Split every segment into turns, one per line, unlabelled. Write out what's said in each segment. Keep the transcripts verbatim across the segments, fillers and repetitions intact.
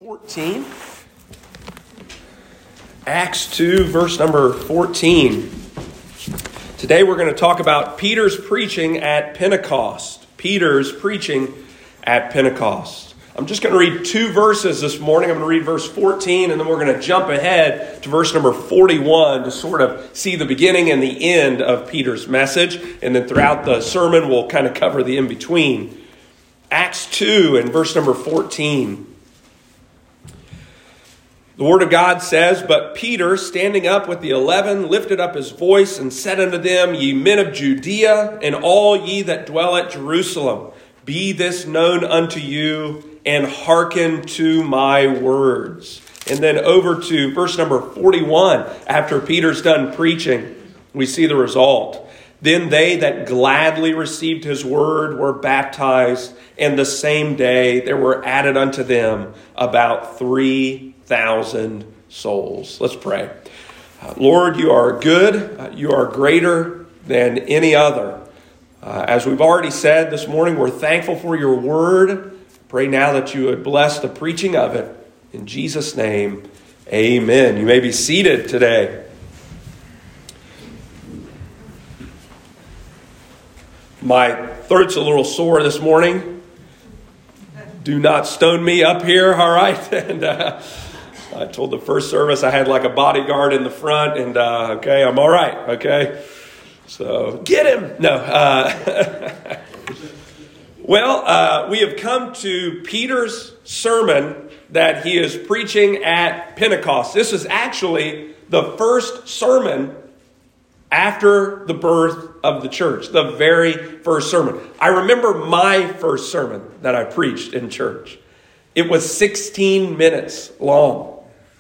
fourteen. Acts two, verse number fourteen. Today we're going to talk about Peter's preaching at Pentecost. Peter's preaching at Pentecost. I'm just going to read two verses this morning. I'm going to read verse fourteen, and then we're going to jump ahead to verse number forty-one to sort of see the beginning and the end of Peter's message. And then throughout the sermon, we'll kind of cover the in-between. Acts two and verse number fourteen. The word of God says, "But Peter, standing up with the eleven, lifted up his voice and said unto them, Ye men of Judea, and all ye that dwell at Jerusalem, be this known unto you, and hearken to my words." And then over to verse number forty-one, after Peter's done preaching, we see the result. "Then they that gladly received his word were baptized, and the same day there were added unto them about three thousand souls." Let's pray. Uh, Lord, you are good. Uh, you are greater than any other. Uh, as we've already said this morning, we're thankful for your word. Pray now that you would bless the preaching of it. In Jesus' name, amen. You may be seated today. My throat's a little sore this morning. Do not stone me up here, all right? And uh, I told the first service I had like a bodyguard in the front, and uh, okay, I'm all right, okay? So, get him! No. Uh, well, uh, we have come to Peter's sermon that he is preaching at Pentecost. This is actually the first sermon after the birth of the church, the very first sermon. I remember my first sermon that I preached in church. It was sixteen minutes long.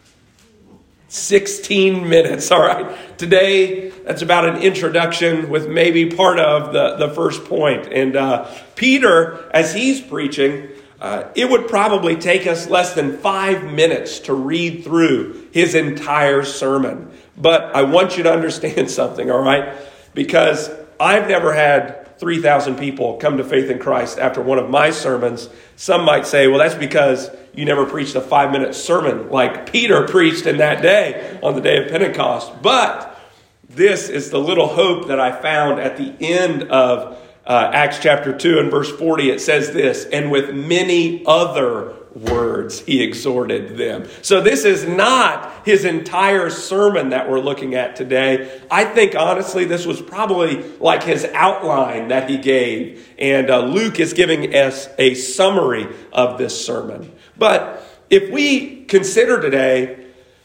sixteen minutes, all right. Today, that's about an introduction with maybe part of the, the first point. And uh, Peter, as he's preaching, uh, it would probably take us less than five minutes to read through his entire sermon. But I want you to understand something, all right? Because I've never had three thousand people come to faith in Christ after one of my sermons. Some might say, well, that's because you never preached a five-minute sermon like Peter preached in that day on the day of Pentecost. But this is the little hope that I found at the end of uh, Acts chapter two and verse forty. It says this, "And with many other words he exhorted them." So this is not his entire sermon that we're looking at today. I think honestly this was probably like his outline that he gave. And uh, Luke is giving us a summary of this sermon. But if we consider today,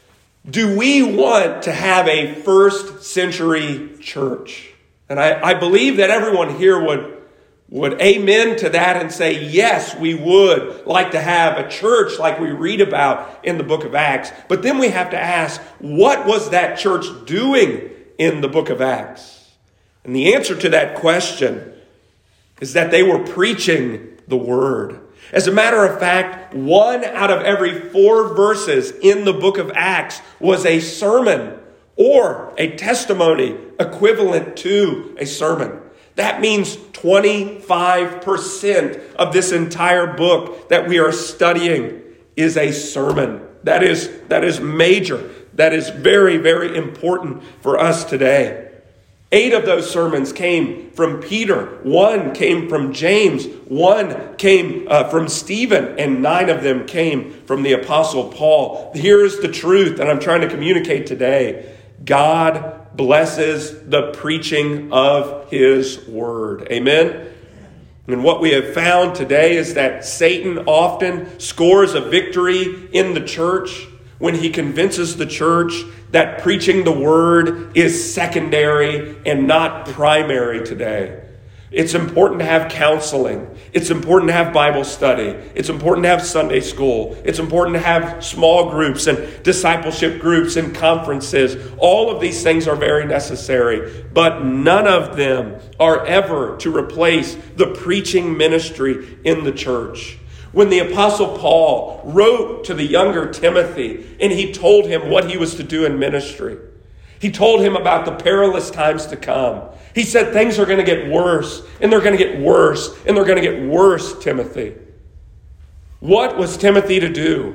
do we want to have a first century church? And I, I believe that everyone here would Would amen to that and say, yes, we would like to have a church like we read about in the book of Acts. But then we have to ask, what was that church doing in the book of Acts? And the answer to that question is that they were preaching the word. As a matter of fact, one out of every four verses in the book of Acts was a sermon or a testimony equivalent to a sermon. That means twenty-five percent of this entire book that we are studying is a sermon. That is, that is major. That is very, very important for us today. Eight of those sermons came from Peter. One came from James. One came uh, from Stephen. And nine of them came from the Apostle Paul. Here's the truth that I'm trying to communicate today. God blesses the preaching of his word. Amen? And what we have found today is that Satan often scores a victory in the church when he convinces the church that preaching the word is secondary and not primary today. It's important to have counseling. It's important to have Bible study. It's important to have Sunday school. It's important to have small groups and discipleship groups and conferences. All of these things are very necessary, but none of them are ever to replace the preaching ministry in the church. When the Apostle Paul wrote to the younger Timothy and he told him what he was to do in ministry, he told him about the perilous times to come. He said things are going to get worse, and they're going to get worse, and they're going to get worse, Timothy. What was Timothy to do?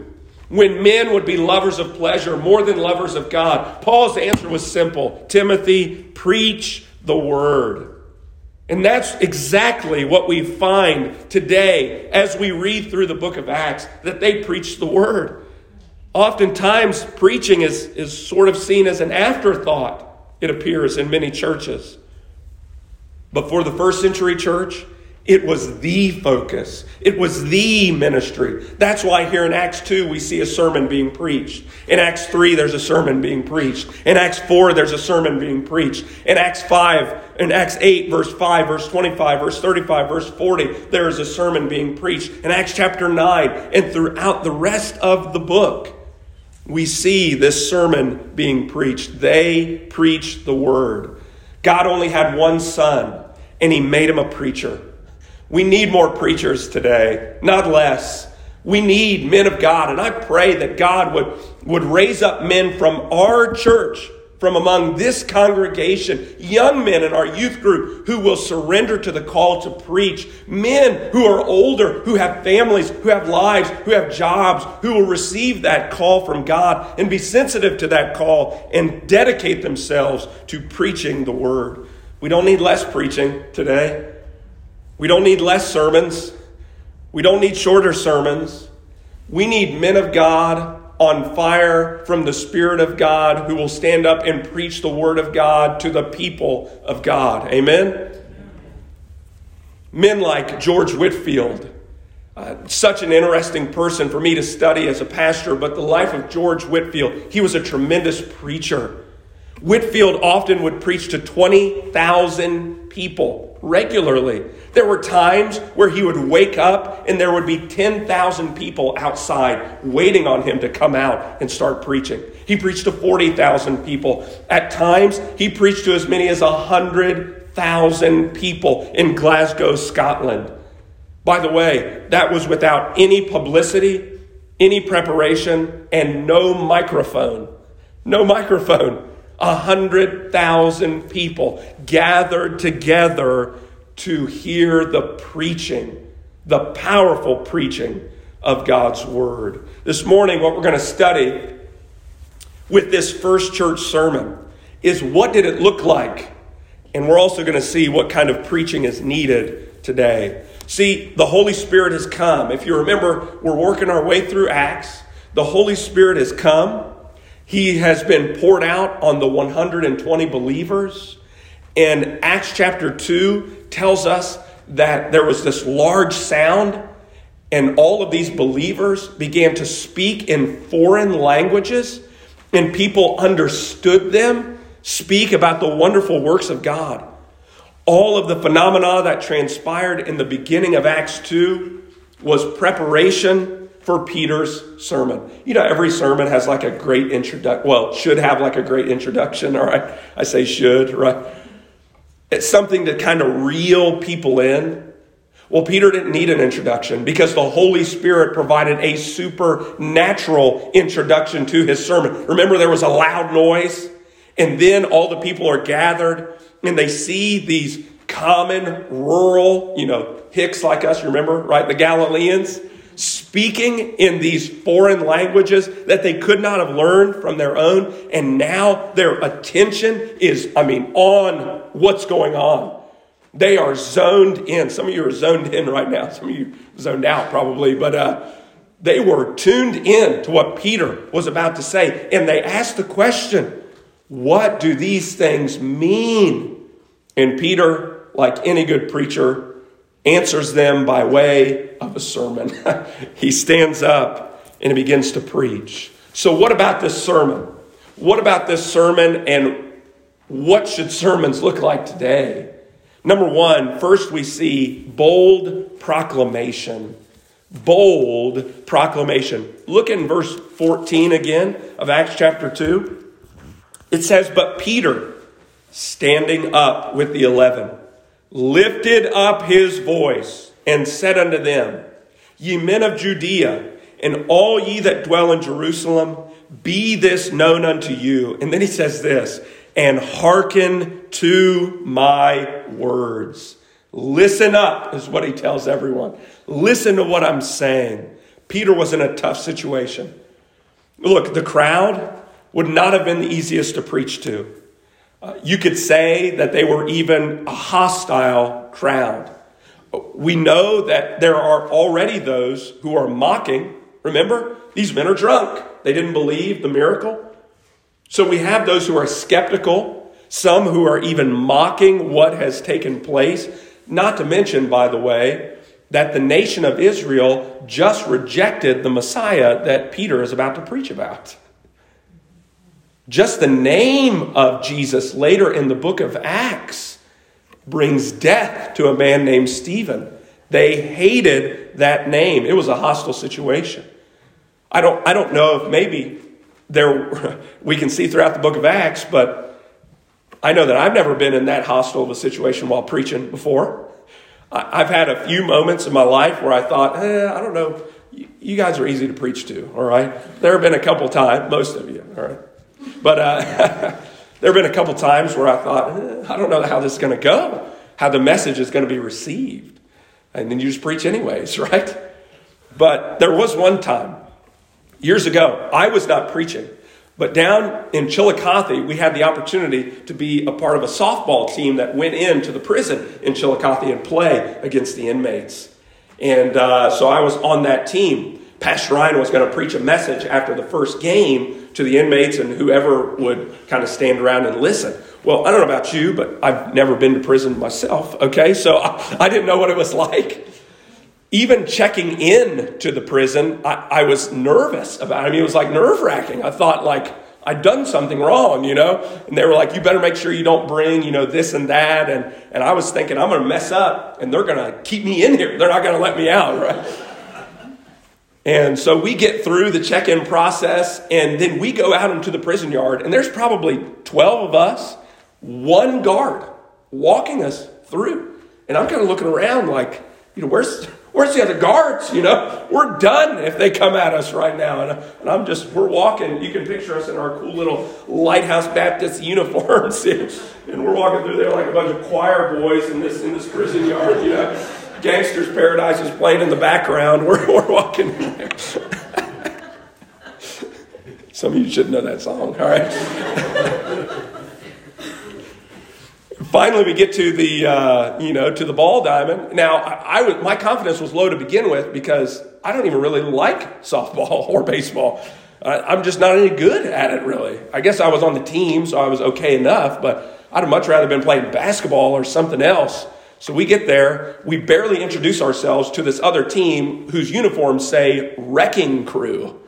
when men would be lovers of pleasure more than lovers of God? Paul's answer was simple. Timothy, preach the word. And that's exactly what we find today as we read through the book of Acts, that they preach the word. Oftentimes, preaching is, is sort of seen as an afterthought, it appears, in many churches. But for the first century church, it was the focus. It was the ministry. That's why here in Acts two, we see a sermon being preached. In Acts three, there's a sermon being preached. In Acts four, there's a sermon being preached. In Acts five, in Acts eight, verse five, verse twenty-five, verse thirty-five, verse forty, there is a sermon being preached. In Acts chapter nine, and throughout the rest of the book, we see this sermon being preached. They preach the word. God only had one son, and he made him a preacher. We need more preachers today, not less. We need men of God. And I pray that God would, would raise up men from our church, from among this congregation, young men in our youth group who will surrender to the call to preach. Men who are older, who have families, who have lives, who have jobs, who will receive that call from God and be sensitive to that call and dedicate themselves to preaching the word. We don't need less preaching today. We don't need less sermons. We don't need shorter sermons. We need men of God on fire from the Spirit of God who will stand up and preach the word of God to the people of God. Amen? Men like George Whitefield, uh, such an interesting person for me to study as a pastor, but the life of George Whitefield, he was a tremendous preacher. Whitefield often would preach to twenty thousand people regularly. There were times where he would wake up and there would be ten thousand people outside waiting on him to come out and start preaching. He preached to forty thousand people. At times, he preached to as many as one hundred thousand people in Glasgow, Scotland. By the way, that was without any publicity, any preparation, and no microphone. No microphone. A hundred thousand people gathered together to hear the preaching, the powerful preaching of God's word. This morning, what we're going to study with this first church sermon is what did it look like? And we're also going to see what kind of preaching is needed today. See, the Holy Spirit has come. If you remember, we're working our way through Acts. The Holy Spirit has come. He has been poured out on the one hundred twenty believers. And Acts chapter two tells us that there was this large sound and all of these believers began to speak in foreign languages and people understood them speak about the wonderful works of God. All of the phenomena that transpired in the beginning of Acts two was preparation for Peter's sermon. You know, every sermon has like a great introduction. Well, should have like a great introduction, all right? I say should, right? It's something to kind of reel people in. Well, Peter didn't need an introduction because the Holy Spirit provided a supernatural introduction to his sermon. Remember, there was a loud noise, and then all the people are gathered, and they see these common, rural, you know, hicks like us, remember, right? The Galileans speaking in these foreign languages that they could not have learned from their own. And now their attention is, I mean, on what's going on. They are zoned in. Some of you are zoned in right now. Some of you zoned out probably. But uh, they were tuned in to what Peter was about to say. And they asked the question, what do these things mean? And Peter, like any good preacher, answers them by way of a sermon. He stands up and he begins to preach. So what about this sermon? What about this sermon and what should sermons look like today? Number one, first we see bold proclamation. Bold proclamation. Look in verse fourteen again of Acts chapter two. It says, but Peter, standing up with the eleven, lifted up his voice and said unto them, ye men of Judea, and all ye that dwell in Jerusalem, be this known unto you. And then he says this, and hearken to my words. Listen up is what he tells everyone. Listen to what I'm saying. Peter was in a tough situation. Look, the crowd would not have been the easiest to preach to. Uh, you could say that they were even a hostile crowd. We know that there are already those who are mocking. Remember, these men are drunk. They didn't believe the miracle. So we have those who are skeptical, some who are even mocking what has taken place. Not to mention, by the way, that the nation of Israel just rejected the Messiah that Peter is about to preach about. Just the name of Jesus later in the book of Acts brings death to a man named Stephen. They hated that name. It was a hostile situation. I don't, I don't know if maybe there we can see throughout the book of Acts, but I know that I've never been in that hostile of a situation while preaching before. I've had a few moments in my life where I thought, eh, I don't know, you guys are easy to preach to, all right? There have been a couple times, most of you, all right? But uh, there have been a couple times where I thought, eh, I don't know how this is going to go, how the message is going to be received. And then you just preach anyways, right? But there was one time, years ago, I was not preaching. But down in Chillicothe, we had the opportunity to be a part of a softball team that went into the prison in Chillicothe and play against the inmates. And uh, so I was on that team. Pastor Ryan was going to preach a message after the first game to the inmates and whoever would kind of stand around and listen. Well, I don't know about you, but I've never been to prison myself, okay? So I, I didn't know what it was like. Even checking in to the prison, I, I was nervous about it. I mean, it was like nerve-wracking. I thought, like, I'd done something wrong, you know? And they were like, you better make sure you don't bring, you know, this and that. And, and I was thinking, I'm going to mess up, and they're going to keep me in here. They're not going to let me out, right? And so we get through the check-in process, and then we go out into the prison yard, and there's probably twelve of us, one guard walking us through. And I'm kind of looking around like, you know, where's... Where's the other guards? You know, we're done if they come at us right now. And, and I'm just, we're walking. You can picture us in our cool little Lighthouse Baptist uniforms. And, and we're walking through there like a bunch of choir boys in this in this prison yard, you know. Gangster's Paradise is playing in the background. We're, we're walking in there. Some of you should know that song, all right? Finally, we get to the, uh, you know, to the ball diamond. Now, I, I was, my confidence was low to begin with because I don't even really like softball or baseball. Uh, I'm just not any good at it, really. I guess I was on the team, so I was okay enough, but I'd have much rather been playing basketball or something else. So we get there. We barely introduce ourselves to this other team whose uniforms say Wrecking Crew.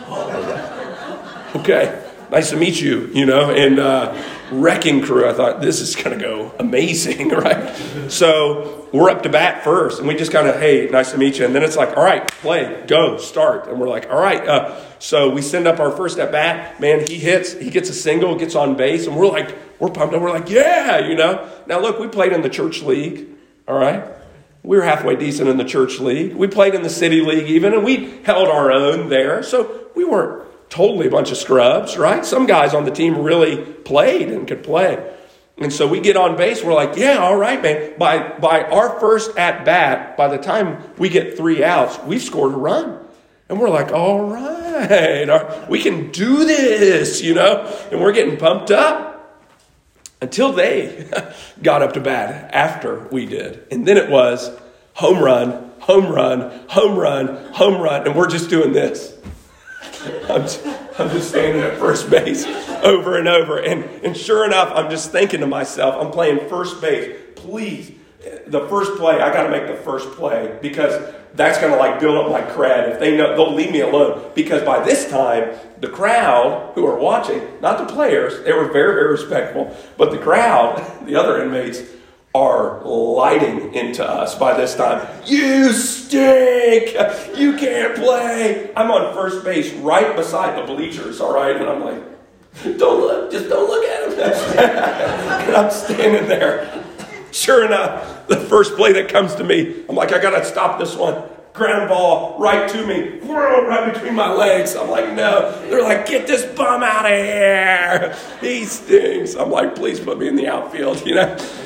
Okay, nice to meet you, you know, and... Uh, Wrecking Crew. I thought, this is going to go amazing, right? So we're up to bat first, and we just kind of, hey, nice to meet you. And then it's like, all right, play, go, start. And we're like, all right. Uh, so we send up our first at bat. Man, he hits, he gets a single, gets on base, and we're like, we're pumped up. We're like, yeah, you know. Now, look, we played in the church league, all right? We were halfway decent in the church league. We played in the city league even, and we held our own there. So we weren't totally a bunch of scrubs, right? Some guys on the team really played and could play. And so we get on base. We're like, yeah, all right, man. By by our first at bat, by the time we get three outs, we've scored a run. And we're like, all right, we can do this, you know? And we're getting pumped up until they got up to bat after we did. And then it was home run, home run, home run, home run. And we're just doing this. I'm just, I'm just standing at first base over and over. And, and sure enough, I'm just thinking to myself, I'm playing first base. Please, the first play, I got to make the first play because that's going to like build up my cred. If they know, they'll leave me alone. Because by this time, the crowd who are watching, not the players, they were very, very respectful. But the crowd, the other inmates, are lighting into us by this time. You stink! You can't play! I'm on first base right beside the bleachers, all right? And I'm like, don't look, just don't look at him. And I'm standing there. Sure enough, the first play that comes to me, I'm like, I got to stop this one. Ground ball right to me, right between my legs. I'm like, no. They're like, get this bum out of here. He stinks. I'm like, please put me in the outfield, you know?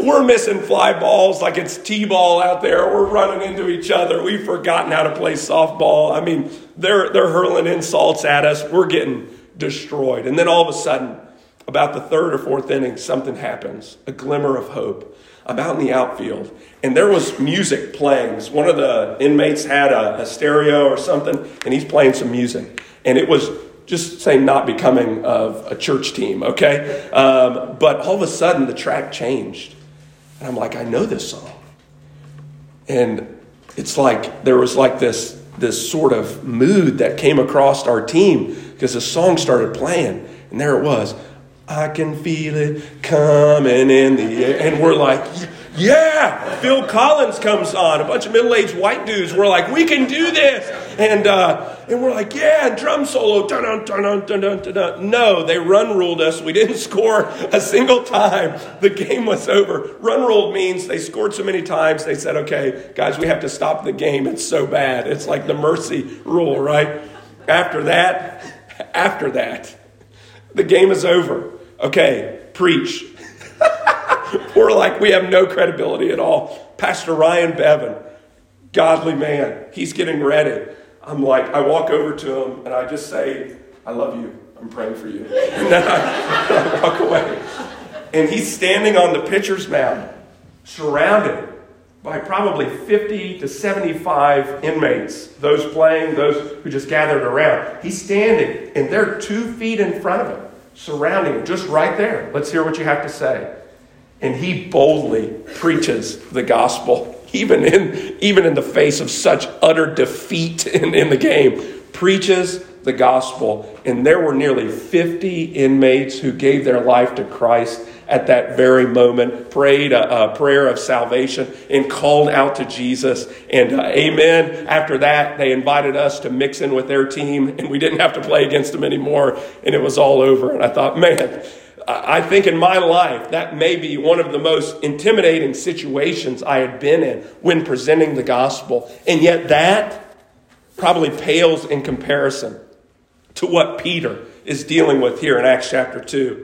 We're missing fly balls like it's T-ball out there. We're running into each other. We've forgotten how to play softball. I mean, they're they're hurling insults at us. We're getting destroyed. And then all of a sudden, about the third or fourth inning, something happens. A glimmer of hope. I'm out in the outfield, and there was music playing. One of the inmates had a, a stereo or something, and he's playing some music. And it was just saying not becoming of a church team, okay? Um, but all of a sudden, the track changed. And I'm like, I know this song. And it's like there was like this, this sort of mood that came across our team because the song started playing. And there it was. I can feel it coming in the air. And we're like, yeah, Phil Collins comes on. A bunch of middle-aged white dudes. We're like, we can do this. And uh, and we're like, yeah, drum solo. Dun, dun, dun, dun, dun, dun, dun. No, they run ruled us. We didn't score a single time. The game was over. Run ruled means they scored so many times. They said, okay, guys, we have to stop the game. It's so bad. It's like the mercy rule, right? After that, after that, the game is over. Okay, preach. We're like, we have no credibility at all. Pastor Ryan Bevan, godly man, he's getting ready. I'm like, I walk over to him and I just say, I love you. I'm praying for you. And then I, I walk away. And he's standing on the pitcher's mound, surrounded by probably fifty to seventy-five inmates, those playing, those who just gathered around. He's standing, and they're two feet in front of him, surrounding him, just right there. Let's hear what you have to say. And he boldly preaches the gospel, even in, even in the face of such utter defeat in, in the game. Preaches the gospel. And there were nearly fifty inmates who gave their life to Christ at that very moment, prayed a, a prayer of salvation and called out to Jesus. And uh, amen. After that, they invited us to mix in with their team, and we didn't have to play against them anymore. And it was all over. And I thought, man, I think in my life, that may be one of the most intimidating situations I had been in when presenting the gospel. And yet that probably pales in comparison to what Peter is dealing with here in Acts chapter two.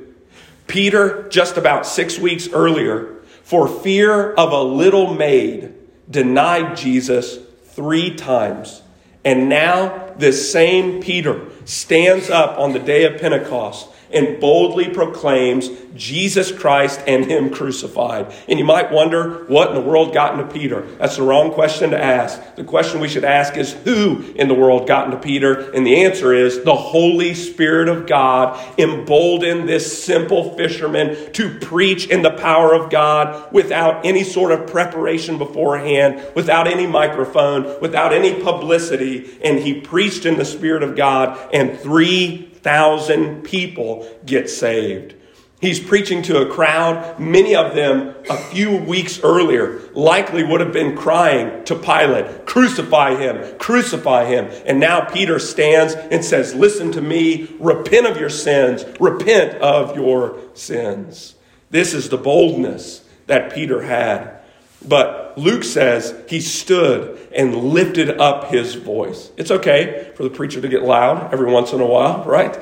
Peter, just about six weeks earlier, for fear of a little maid, denied Jesus three times. And now this same Peter stands up on the day of Pentecost and boldly proclaims Jesus Christ and him crucified. And you might wonder, what in the world got into Peter? That's the wrong question to ask. The question we should ask is, who in the world got into Peter? And the answer is, the Holy Spirit of God emboldened this simple fisherman to preach in the power of God without any sort of preparation beforehand, without any microphone, without any publicity. And he preached in the Spirit of God, and three thousand people get saved. He's preaching to a crowd. Many of them a few weeks earlier likely would have been crying to Pilate, crucify him, crucify him. And now Peter stands and says, listen to me, repent of your sins, repent of your sins. This is the boldness that Peter had. But Luke says he stood and lifted up his voice. It's okay for the preacher to get loud every once in a while, right?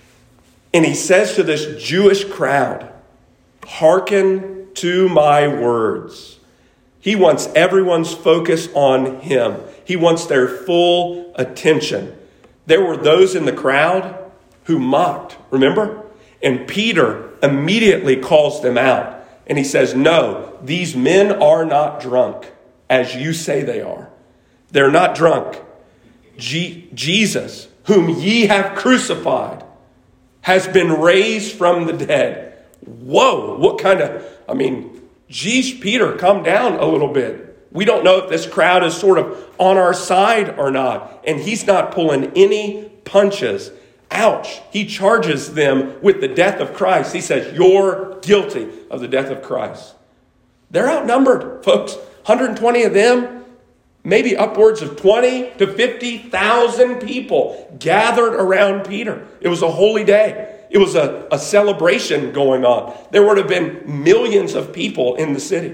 And he says to this Jewish crowd, hearken to my words. He wants everyone's focus on him. He wants their full attention. There were those in the crowd who mocked, remember? And Peter immediately calls them out. And he says, no, these men are not drunk, as you say they are. They're not drunk. Je- Jesus, whom ye have crucified, has been raised from the dead. Whoa, what kind of, I mean, geez, Peter, calm down a little bit. We don't know if this crowd is sort of on our side or not. And he's not pulling any punches. Ouch. He charges them with the death of Christ. He says, you're guilty of the death of Christ. They're outnumbered, folks. one hundred twenty of them, maybe upwards of twenty to fifty thousand people gathered around Peter. It was a holy day. It was a, a celebration going on. There would have been millions of people in the city.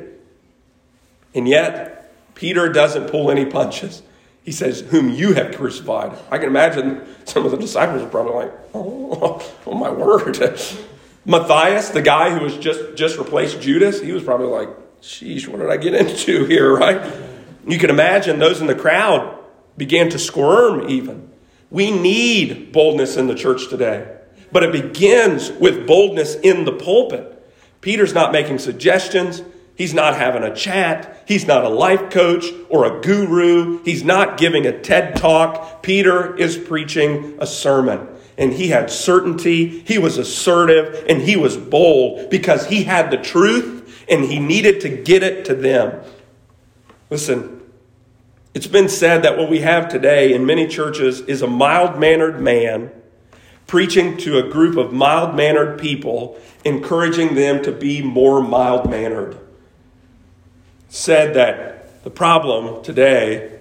And yet, Peter doesn't pull any punches. He says, whom you have crucified. I can imagine some of the disciples are probably like, oh, oh my word. Matthias, the guy who was just, just replaced Judas, he was probably like, sheesh, what did I get into here, right? You can imagine those in the crowd began to squirm even. We need boldness in the church today, but it begins with boldness in the pulpit. Peter's not making suggestions. He's not having a chat. He's not a life coach or a guru. He's not giving a TED talk. Peter is preaching a sermon. And he had certainty, he was assertive, and he was bold because he had the truth and he needed to get it to them. Listen, it's been said that what we have today in many churches is a mild-mannered man preaching to a group of mild-mannered people, encouraging them to be more mild-mannered. Said that the problem today,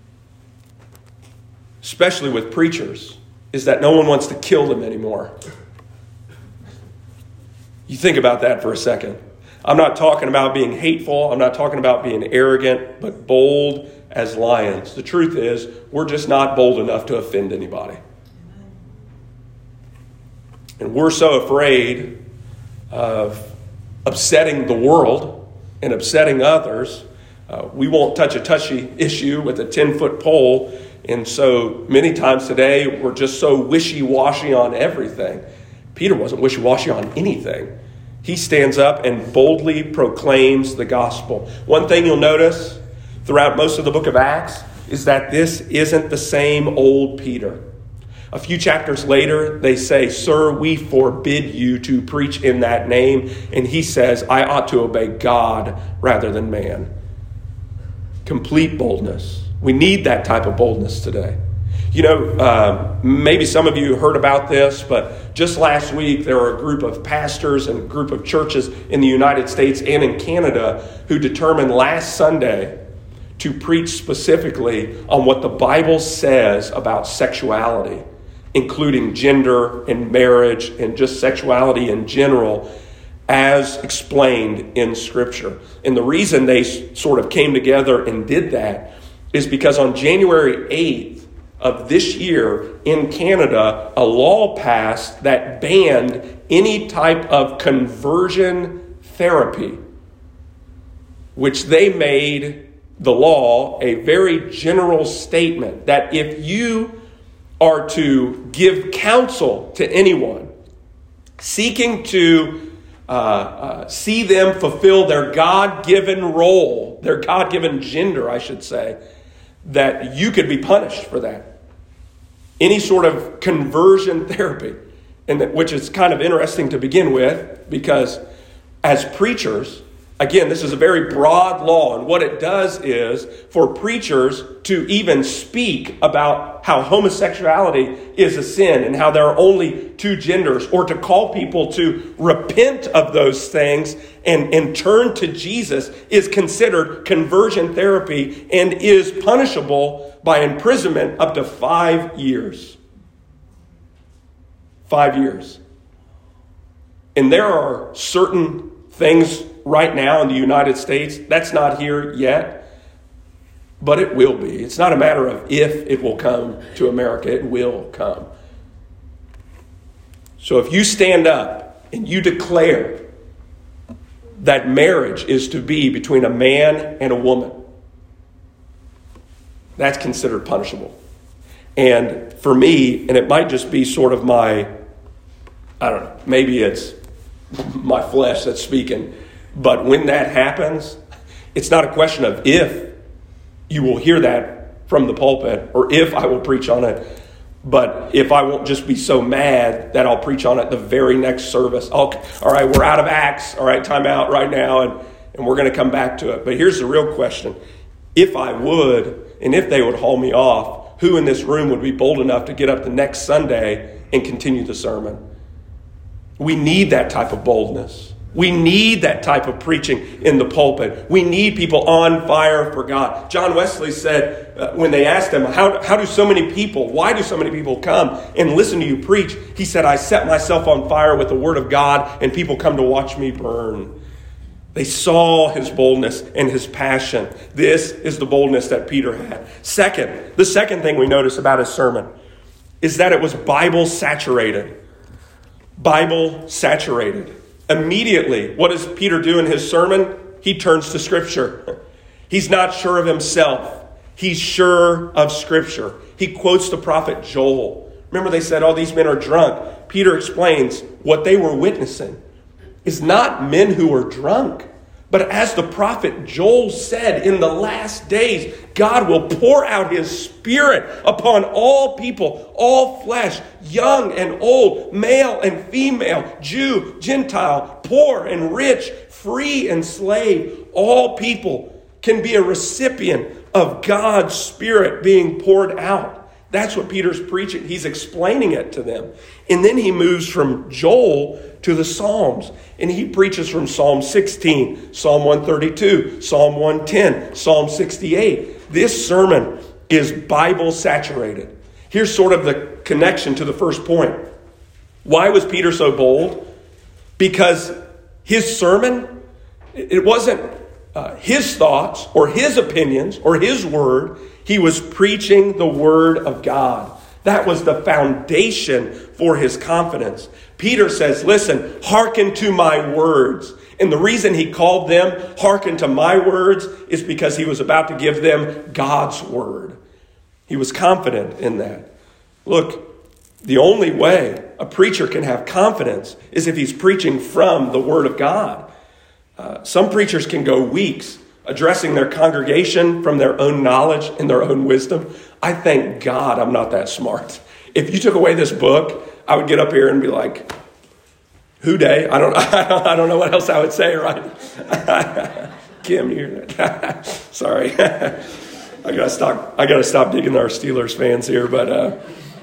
especially with preachers, is that no one wants to kill them anymore. You think about that for a second. I'm not talking about being hateful. I'm not talking about being arrogant, but bold as lions. The truth is, we're just not bold enough to offend anybody. And we're so afraid of upsetting the world and upsetting others. Uh, we won't touch a touchy issue with a ten-foot pole. And so many times today, we're just so wishy-washy on everything. Peter wasn't wishy-washy on anything. He stands up and boldly proclaims the gospel. One thing you'll notice throughout most of the book of Acts is that this isn't the same old Peter. A few chapters later, they say, "Sir, we forbid you to preach in that name." And he says, "I ought to obey God rather than man." Complete boldness. We need that type of boldness today. You know, uh, maybe some of you heard about this, but just last week there were a group of pastors and a group of churches in the United States and in Canada who determined last Sunday to preach specifically on what the Bible says about sexuality, including gender and marriage and just sexuality in general, as explained in Scripture. And the reason they sort of came together and did that is because on January eighth of this year in Canada, a law passed that banned any type of conversion therapy, which they made the law a very general statement that if you are to give counsel to anyone seeking to uh, uh, see them fulfill their God-given role, their God-given gender, I should say, that you could be punished for that. Any sort of conversion therapy, and that, which is kind of interesting to begin with, because as preachers, again, this is a very broad law, and what it does is for preachers to even speak about how homosexuality is a sin and how there are only two genders, or to call people to repent of those things and, and turn to Jesus is considered conversion therapy and is punishable by imprisonment up to five years. Five years. And there are certain things right now in the United States, that's not here yet, but it will be. It's not a matter of if it will come to America, it will come. So if you stand up and you declare that marriage is to be between a man and a woman, that's considered punishable. And for me, and it might just be sort of my, I don't know, maybe it's my flesh that's speaking, but when that happens, it's not a question of if you will hear that from the pulpit or if I will preach on it, but if I won't just be so mad that I'll preach on it the very next service. I'll, all right, we're out of Acts. All right, time out right now, and, and we're going to come back to it. But here's the real question. If I would, and if they would haul me off, who in this room would be bold enough to get up the next Sunday and continue the sermon? We need that type of boldness. We need that type of preaching in the pulpit. We need people on fire for God. John Wesley said uh, when they asked him, how, how do so many people, why do so many people come and listen to you preach? He said, I set myself on fire with the word of God and people come to watch me burn. They saw his boldness and his passion. This is the boldness that Peter had. Second, the second thing we notice about his sermon is that it was Bible saturated. Bible saturated. Immediately, what does Peter do in his sermon? He turns to Scripture. He's not sure of himself. He's sure of Scripture. He quotes the prophet Joel. Remember they said, oh, these men are drunk. Peter explains what they were witnessing is not men who were drunk, but as the prophet Joel said, in the last days, God will pour out his Spirit upon all people, all flesh, young and old, male and female, Jew, Gentile, poor and rich, free and slave. All people can be a recipient of God's Spirit being poured out. That's what Peter's preaching. He's explaining it to them. And then he moves from Joel to the Psalms. And he preaches from Psalm sixteen, Psalm one thirty-two, Psalm one ten, Psalm sixty-eight. This sermon is Bible saturated. Here's sort of the connection to the first point. Why was Peter so bold? Because his sermon, it wasn't uh, his thoughts or his opinions or his word. He was preaching the word of God. That was the foundation for his confidence. Peter says, listen, hearken to my words. And the reason he called them hearken to my words is because he was about to give them God's word. He was confident in that. Look, the only way a preacher can have confidence is if he's preaching from the word of God. Uh, some preachers can go weeks addressing their congregation from their own knowledge and their own wisdom. I thank God I'm not that smart. If you took away this book, I would get up here and be like, who day? I don't, I don't know what else I would say, right? Kim, you hear that? Sorry. I gotta stop, I gotta stop digging our Steelers fans here, but uh,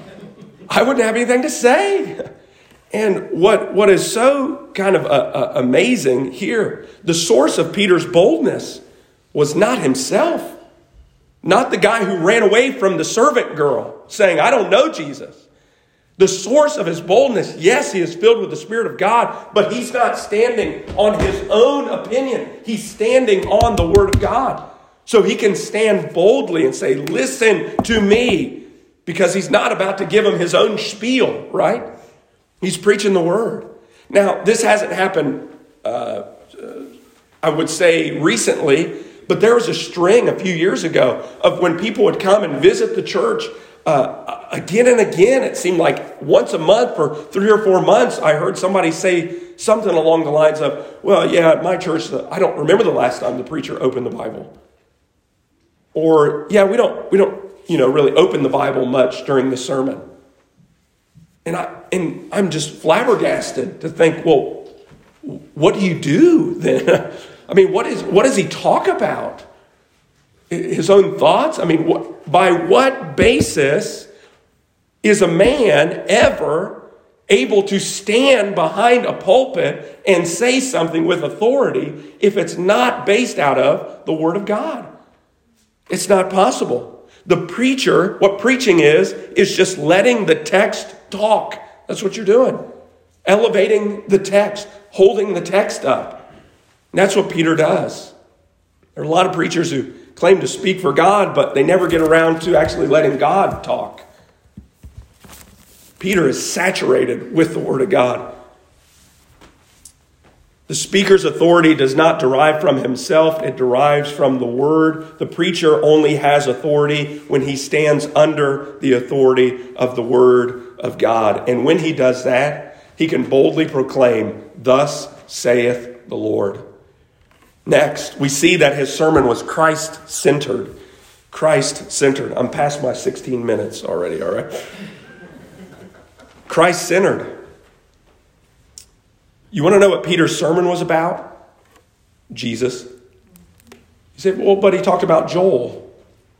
I wouldn't have anything to say. And what, what is so kind of uh, uh, amazing here, the source of Peter's boldness was not himself. Not the guy who ran away from the servant girl saying, I don't know Jesus. The source of his boldness, yes, he is filled with the Spirit of God, but he's not standing on his own opinion. He's standing on the Word of God. So he can stand boldly and say, listen to me, because he's not about to give him his own spiel, right? He's preaching the Word. Now, this hasn't happened, uh, I would say, recently, but there was a string a few years ago of when people would come and visit the church uh, again and again. It seemed like once a month for three or four months, I heard somebody say something along the lines of, well, yeah, at my church, I don't remember the last time the preacher opened the Bible. Or, yeah, we don't, we don't, you know, really open the Bible much during the sermon. And, I, and I'm just flabbergasted to think, well, what do you do then? I mean, what is what does he talk about? His own thoughts? I mean, what, by what basis is a man ever able to stand behind a pulpit and say something with authority if it's not based out of the Word of God? It's not possible. The preacher, what preaching is, is just letting the text talk. That's what you're doing. Elevating the text, holding the text up. And that's what Peter does. There are a lot of preachers who claim to speak for God, but they never get around to actually letting God talk. Peter is saturated with the Word of God. The speaker's authority does not derive from himself. It derives from the Word. The preacher only has authority when he stands under the authority of the Word of God. And when he does that, he can boldly proclaim, "Thus saith the Lord." Next, we see that his sermon was Christ-centered. Christ-centered. I'm past my sixteen minutes already, all right? Christ-centered. You want to know what Peter's sermon was about? Jesus. You say, well, but he talked about Joel.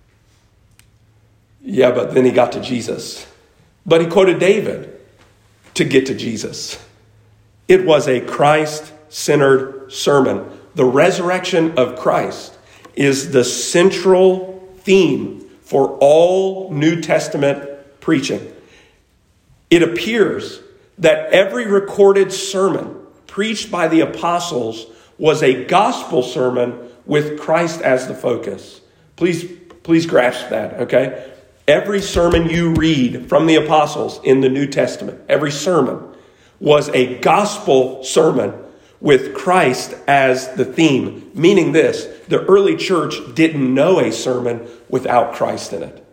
Yeah, but then he got to Jesus. But he quoted David to get to Jesus. It was a Christ-centered sermon. The resurrection of Christ is the central theme for all New Testament preaching. It appears that every recorded sermon preached by the apostles was a gospel sermon with Christ as the focus. Please, please grasp that, okay? Every sermon you read from the apostles in the New Testament, every sermon was a gospel sermon with Christ as the theme, meaning this: the early church didn't know a sermon without Christ in it.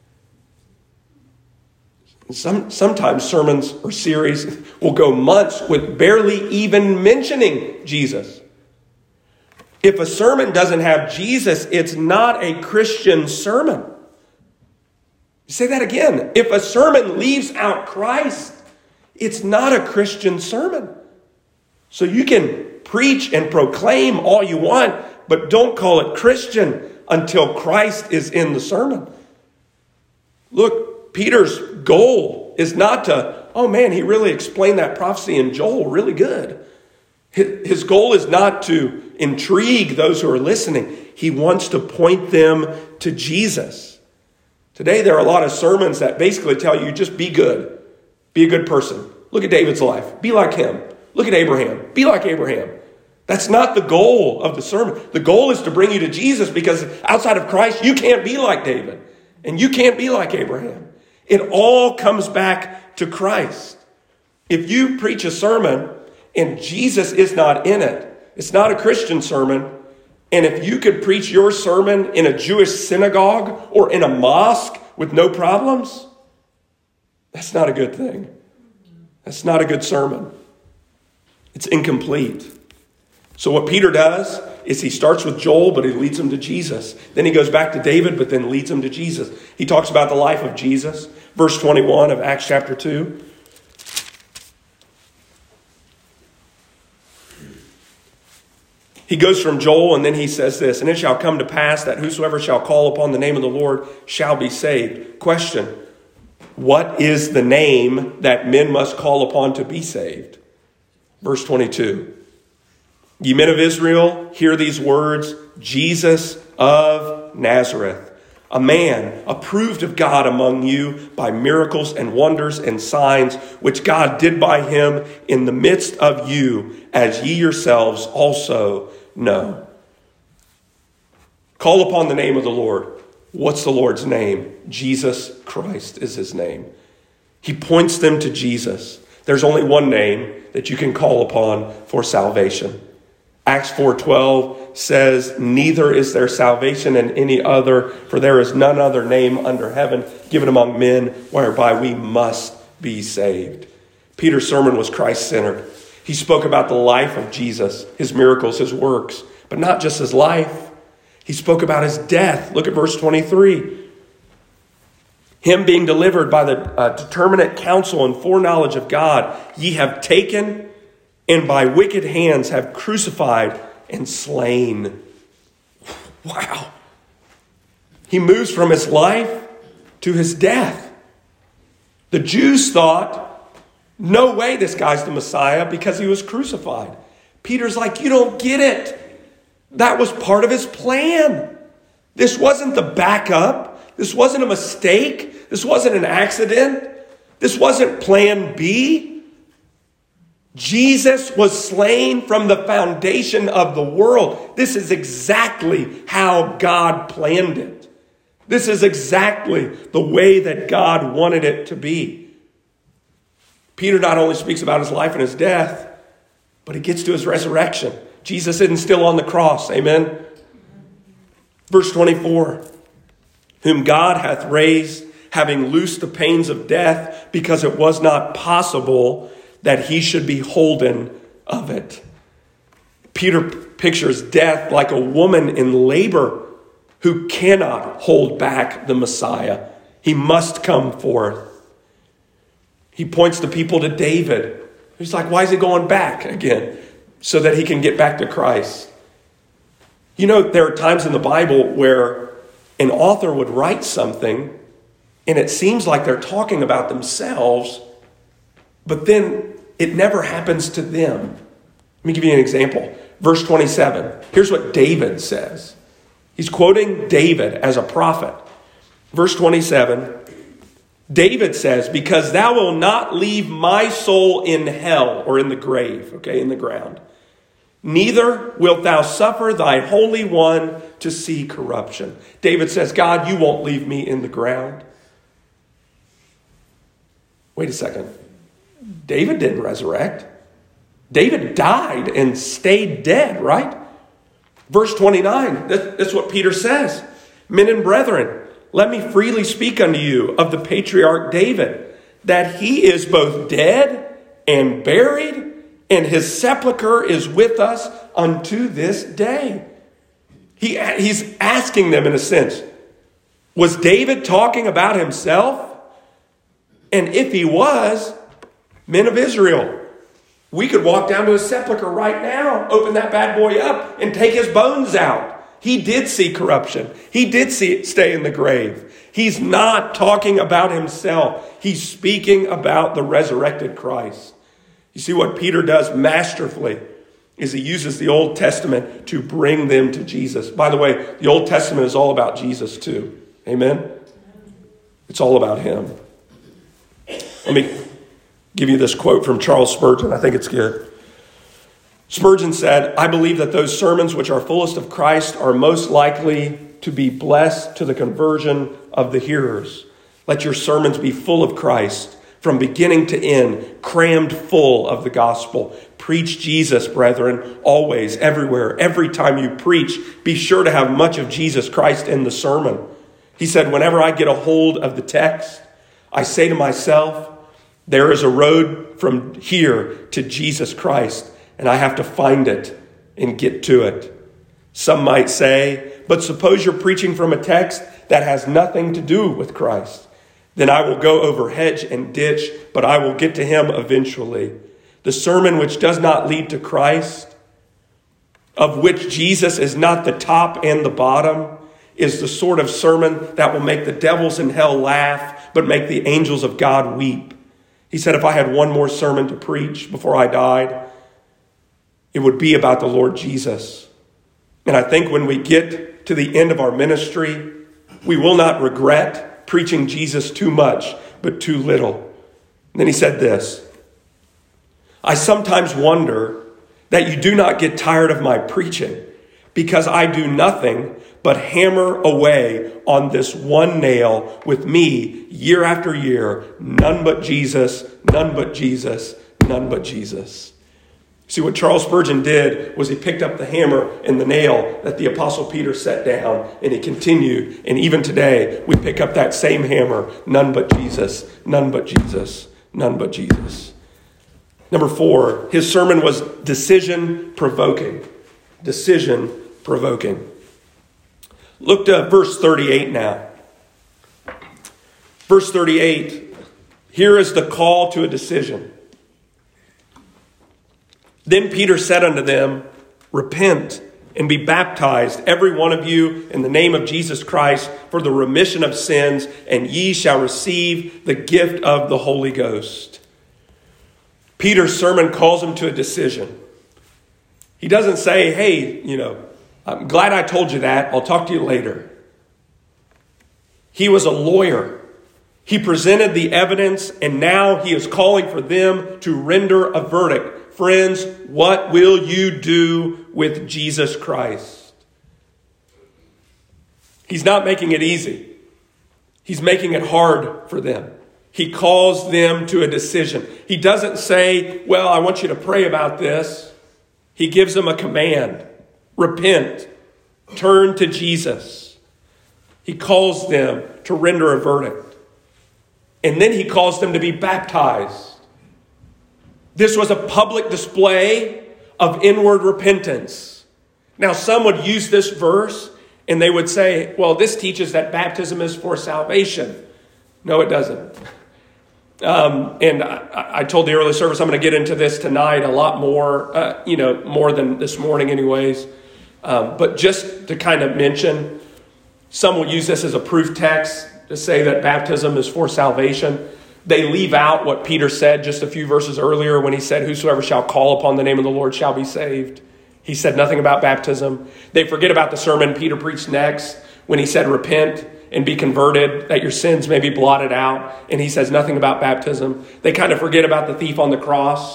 Some, sometimes sermons or series will go months with barely even mentioning Jesus. If a sermon doesn't have Jesus, it's not a Christian sermon. Say that again. If a sermon leaves out Christ, it's not a Christian sermon. So you can preach and proclaim all you want, but don't call it Christian until Christ is in the sermon. Look, Peter's goal is not to, oh man, he really explained that prophecy in Joel really good. His goal is not to intrigue those who are listening. He wants to point them to Jesus. Today there are a lot of sermons that basically tell you just be good. Be a good person. Look at David's life. Be like him. Look at Abraham. Be like Abraham. That's not the goal of the sermon. The goal is to bring you to Jesus, because outside of Christ, you can't be like David. And you can't be like Abraham. It all comes back to Christ. If you preach a sermon and Jesus is not in it, it's not a Christian sermon. And if you could preach your sermon in a Jewish synagogue or in a mosque with no problems, that's not a good thing. That's not a good sermon. It's incomplete. So what Peter does is he starts with Joel, but he leads them to Jesus. Then he goes back to David, but then leads them to Jesus. He talks about the life of Jesus. Verse twenty-one of Acts chapter two. He goes from Joel, and then he says this: and it shall come to pass that whosoever shall call upon the name of the Lord shall be saved. Question: what is the name that men must call upon to be saved? Verse twenty-two. Ye men of Israel, hear these words: Jesus of Nazareth, a man approved of God among you by miracles and wonders and signs, which God did by him in the midst of you, as ye yourselves also know. Call upon the name of the Lord. What's the Lord's name? Jesus Christ is his name. He points them to Jesus. There's only one name that you can call upon for salvation. Acts four twelve says, neither is there salvation in any other, for there is none other name under heaven given among men whereby we must be saved. Peter's sermon was Christ-centered. He spoke about the life of Jesus, his miracles, his works, but not just his life. He spoke about his death. Look at verse twenty-three. Him being delivered by the uh, determinate counsel and foreknowledge of God, ye have taken and by wicked hands have crucified and slain. Wow. He moves from his life to his death. The Jews thought, no way this guy's the Messiah because he was crucified. Peter's like, you don't get it. That was part of his plan. This wasn't the backup. This wasn't a mistake. This wasn't an accident. This wasn't plan B. Jesus was slain from the foundation of the world. This is exactly how God planned it. This is exactly the way that God wanted it to be. Peter not only speaks about his life and his death, but he gets to his resurrection. Jesus isn't still on the cross. Amen. Verse twenty-four. Whom God hath raised, having loosed the pains of death, because it was not possible that he should be holden of it. Peter pictures death like a woman in labor who cannot hold back the Messiah. He must come forth. He points the people to David. He's like, why is he going back again? So that he can get back to Christ. You know, there are times in the Bible where an author would write something and it seems like they're talking about themselves, but then it never happens to them. Let me give you an example. Verse twenty-seven. Here's what David says. He's quoting David as a prophet. Verse twenty-seven. David says, because thou wilt not leave my soul in hell, or in the grave, okay, in the ground. Neither wilt thou suffer thy Holy One to see corruption. David says, God, you won't leave me in the ground. Wait a second. David didn't resurrect. David died and stayed dead, right? Verse twenty-nine, that's what Peter says. Men and brethren, let me freely speak unto you of the patriarch David, that he is both dead and buried, and his sepulchre is with us unto this day. He, he's asking them in a sense, was David talking about himself? And if he was, men of Israel, we could walk down to his sepulchre right now, open that bad boy up, and take his bones out. He did see corruption. He did see it stay in the grave. He's not talking about himself. He's speaking about the resurrected Christ. You see what Peter does masterfully is he uses the Old Testament to bring them to Jesus. By the way, the Old Testament is all about Jesus too. Amen? It's all about him. Let me give you this quote from Charles Spurgeon. I think it's good. Spurgeon said, I believe that those sermons which are fullest of Christ are most likely to be blessed to the conversion of the hearers. Let your sermons be full of Christ from beginning to end, crammed full of the gospel. Preach Jesus, brethren, always, everywhere, every time you preach, be sure to have much of Jesus Christ in the sermon. He said, whenever I get a hold of the text, I say to myself, there is a road from here to Jesus Christ, and I have to find it and get to it. Some might say, but suppose you're preaching from a text that has nothing to do with Christ. Then I will go over hedge and ditch, but I will get to him eventually. The sermon which does not lead to Christ, of which Jesus is not the top and the bottom, is the sort of sermon that will make the devils in hell laugh, but make the angels of God weep. He said, if I had one more sermon to preach before I died, it would be about the Lord Jesus. And I think when we get to the end of our ministry, we will not regret preaching Jesus too much, but too little. And then he said this, I sometimes wonder that you do not get tired of my preaching, because I do nothing but hammer away on this one nail with me year after year. None but Jesus, none but Jesus, none but Jesus. See, what Charles Spurgeon did was he picked up the hammer and the nail that the Apostle Peter set down, and he continued. And even today, we pick up that same hammer. None but Jesus, none but Jesus, none but Jesus. Number four, his sermon was decision-provoking. Decision-provoking. Look to verse thirty-eight now. Verse thirty-eight, here is the call to a decision. Then Peter said unto them, repent and be baptized, every one of you, in the name of Jesus Christ, for the remission of sins, and ye shall receive the gift of the Holy Ghost. Peter's sermon calls him to a decision. He doesn't say, hey, you know, I'm glad I told you that. I'll talk to you later. He was a lawyer. He presented the evidence, and now he is calling for them to render a verdict. Friends, what will you do with Jesus Christ? He's not making it easy. He's making it hard for them. He calls them to a decision. He doesn't say, well, I want you to pray about this. He gives them a command. Repent. Turn to Jesus. He calls them to render a verdict. And then he calls them to be baptized. This was a public display of inward repentance. Now, some would use this verse and they would say, well, this teaches that baptism is for salvation. No, it doesn't. Um, and I, I told the early service I'm going to get into this tonight a lot more, uh, you know, more than this morning anyways. Um, but just to kind of mention, some will use this as a proof text to say that baptism is for salvation. They leave out what Peter said just a few verses earlier when he said, whosoever shall call upon the name of the Lord shall be saved. He said nothing about baptism. They forget about the sermon Peter preached next when he said, repent and be converted, that your sins may be blotted out. And he says nothing about baptism. They kind of forget about the thief on the cross,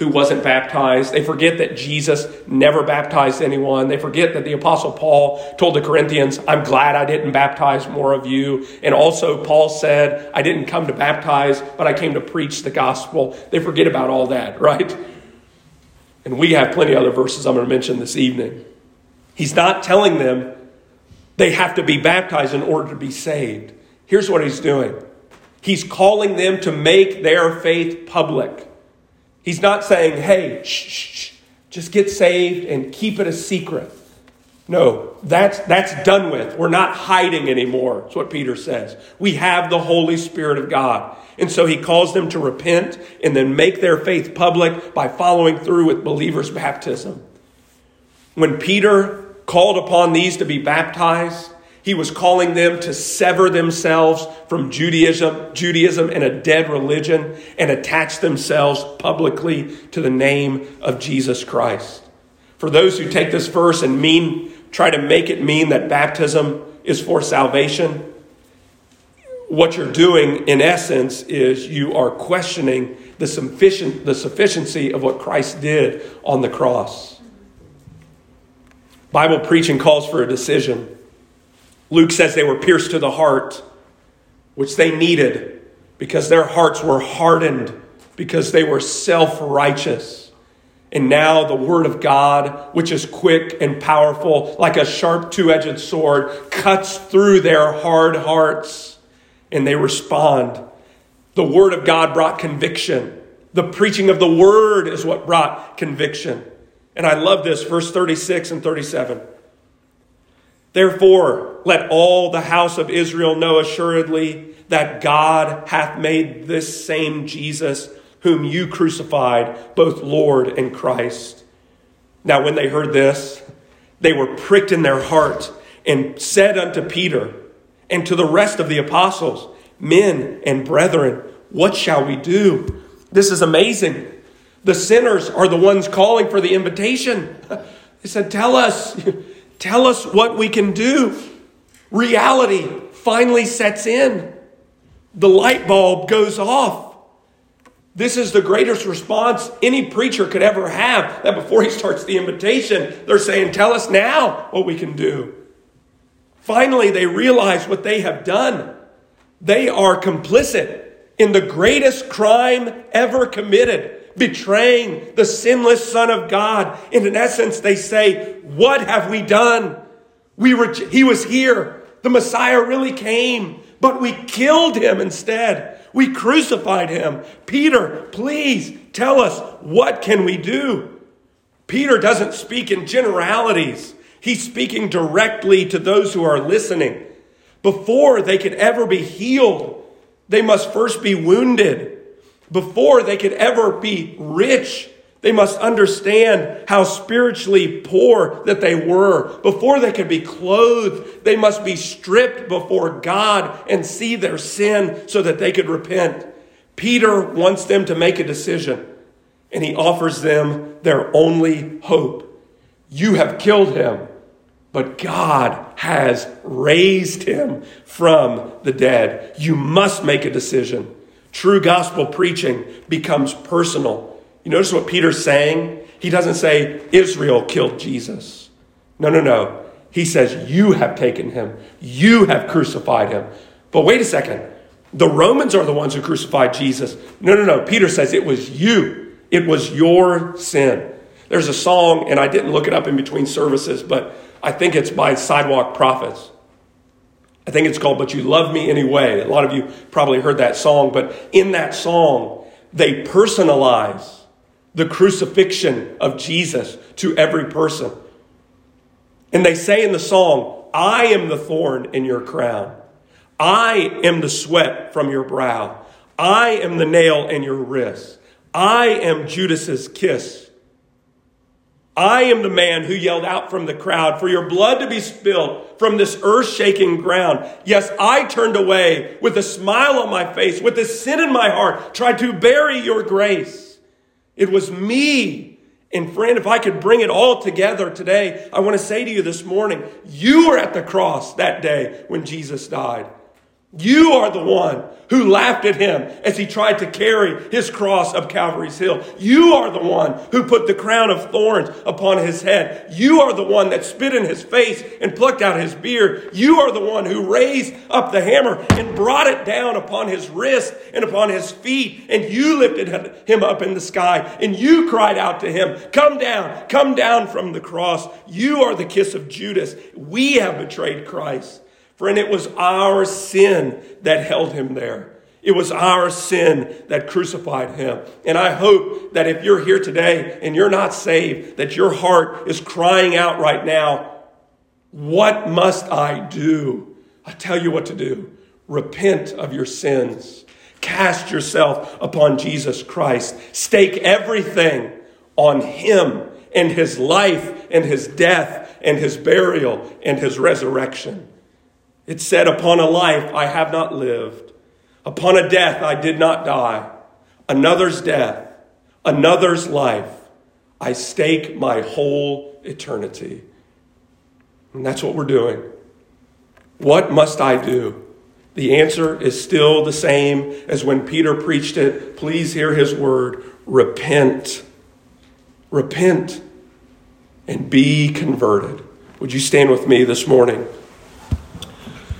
who wasn't baptized. They forget that Jesus never baptized anyone. They forget that the Apostle Paul told the Corinthians, I'm glad I didn't baptize more of you. And also Paul said, I didn't come to baptize, but I came to preach the gospel. They forget about all that, right? And we have plenty of other verses I'm going to mention this evening. He's not telling them they have to be baptized in order to be saved. Here's what he's doing. He's calling them to make their faith public. He's not saying, hey, shh, shh, shh, just get saved and keep it a secret. No, that's, that's done with. We're not hiding anymore. That's what Peter says. We have the Holy Spirit of God. And so he calls them to repent and then make their faith public by following through with believers' baptism. When Peter called upon these to be baptized, he was calling them to sever themselves from Judaism, Judaism and a dead religion and attach themselves publicly to the name of Jesus Christ. For those who take this verse and mean, try to make it mean that baptism is for salvation, what you're doing in essence is you are questioning the sufficient, the sufficiency of what Christ did on the cross. Bible preaching calls for a decision. Luke says they were pierced to the heart, which they needed because their hearts were hardened, because they were self-righteous. And now the word of God, which is quick and powerful, like a sharp two-edged sword, cuts through their hard hearts, and they respond. The word of God brought conviction. The preaching of the word is what brought conviction. And I love this, verse thirty-six and thirty-seven. Therefore, let all the house of Israel know assuredly that God hath made this same Jesus, whom you crucified, both Lord and Christ. Now, when they heard this, they were pricked in their heart and said unto Peter and to the rest of the apostles, Men and brethren, what shall we do? This is amazing. The sinners are the ones calling for the invitation. They said, tell us. Tell us what we can do. Reality finally sets in. The light bulb goes off. This is the greatest response any preacher could ever have. That before he starts the invitation, they're saying, tell us now what we can do. Finally, they realize what they have done. They are complicit in the greatest crime ever committed. Betraying the sinless Son of God. And in essence, they say, what have we done? We were, he was here. The Messiah really came, but we killed him instead. We crucified him. Peter, please tell us, what can we do? Peter doesn't speak in generalities. He's speaking directly to those who are listening. Before they could ever be healed, they must first be wounded. Before they could ever be rich, they must understand how spiritually poor that they were. Before they could be clothed, they must be stripped before God and see their sin so that they could repent. Peter wants them to make a decision, and he offers them their only hope. You have killed him, but God has raised him from the dead. You must make a decision. True gospel preaching becomes personal. You notice what Peter's saying? He doesn't say Israel killed Jesus. No, no, no. He says you have taken him. You have crucified him. But wait a second. The Romans are the ones who crucified Jesus. No, no, no. Peter says it was you. It was your sin. There's a song, and I didn't look it up in between services, but I think it's by Sidewalk Prophets. I think it's called But You Love Me Anyway. A lot of you probably heard that song, but in that song, they personalize the crucifixion of Jesus to every person. And they say in the song, I am the thorn in your crown. I am the sweat from your brow. I am the nail in your wrist. I am Judas's kiss. I am the man who yelled out from the crowd for your blood to be spilled from this earth-shaking ground. Yes, I turned away with a smile on my face, with a sin in my heart, tried to bury your grace. It was me. And friend, if I could bring it all together today, I want to say to you this morning, you were at the cross that day when Jesus died. You are the one who laughed at him as he tried to carry his cross up Calvary's hill. You are the one who put the crown of thorns upon his head. You are the one that spit in his face and plucked out his beard. You are the one who raised up the hammer and brought it down upon his wrist and upon his feet. And you lifted him up in the sky and you cried out to him, come down, come down from the cross. You are the kiss of Judas. We have betrayed Christ. Friend, it was our sin that held him there. It was our sin that crucified him. And I hope that if you're here today and you're not saved, that your heart is crying out right now, what must I do? I tell you what to do. Repent of your sins. Cast yourself upon Jesus Christ. Stake everything on him and his life and his death and his burial and his resurrection. It said, upon a life I have not lived. Upon a death I did not die. Another's death, another's life. I stake my whole eternity. And that's what we're doing. What must I do? The answer is still the same as when Peter preached it. Please hear his word. Repent. Repent and be converted. Would you stand with me this morning?